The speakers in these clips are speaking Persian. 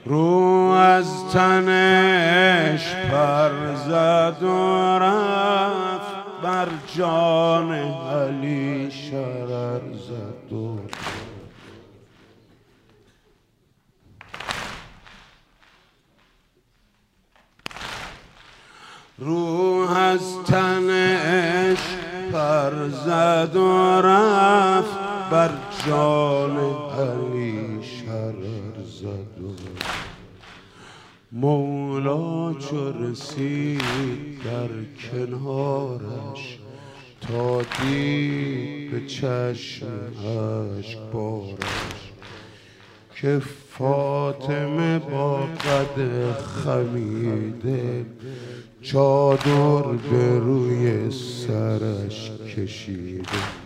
رو از تنش پر زد و رفت، بر جان علی شرر زد و روح از تنش پر زد و رفت، بر جان علی شرر زد و مولا چو رسید در کنارش، تا دید به چشم اشک بارش که فاطمه با قد خمیده چادر به روی سرش کشیده.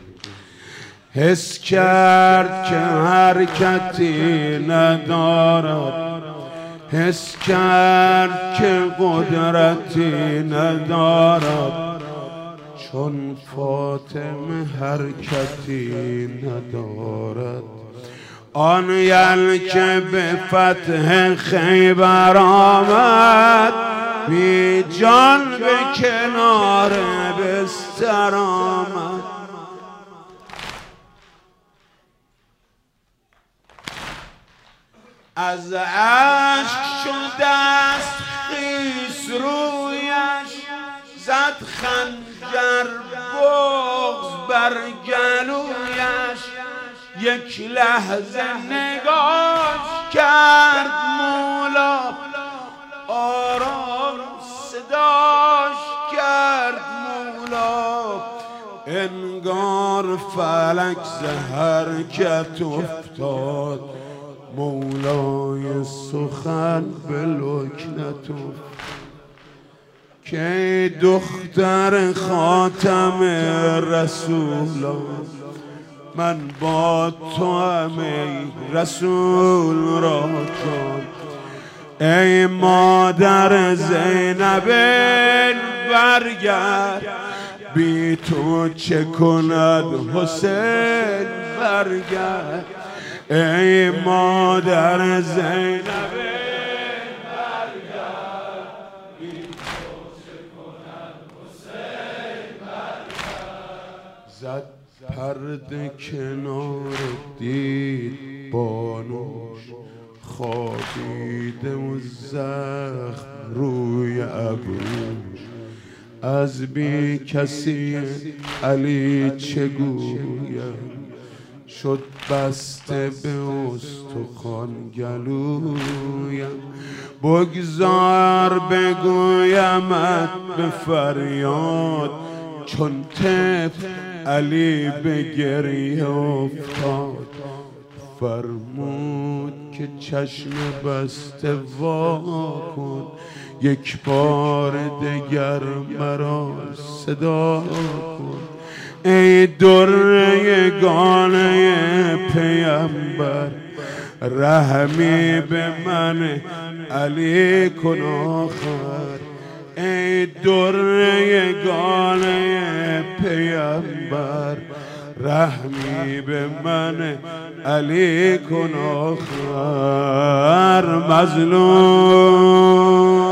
حس کرد که حرکتی ندارد، حس کرد که قدرتی ندارد، چون فاطمه حرکتی ندارد. آن یل که به فتح خیبر آمد، بی جان به کنار بستر آمد. از اشک شد دست خیس رویش، زد خنجر بغض بر گلویش. یک لحظه نگاش کرد مولا، آرام صداش کرد مولا. انگار فلک ز حرکت افتاد، مولای سخن به لکنت افتاد. که دختر خاتم رسولان، من با تو هم ای رسول را جان. ای مادر زینب برگرد، بی تو چه کند حسین برگرد. ای مادر زینب برگرد، بی تو چه کند حسین برگرد. زد پرده کنار دید بانوش، خوابیده و زخم روی ابروش. از بی کسی علی چه گویم، شد بسته به استخوان گلویم. بگذار بگویمت به فریاد، چون طفل علی به گریه افتاد. فرمود که چشم بسته وا کن، یک بار دگر مرا صدا کن. ای در یگانه پیمبر، رحمی به من علی کن آخر. ای در یگانه پیمبر، رحمی به من علی کن آخر. مظلوم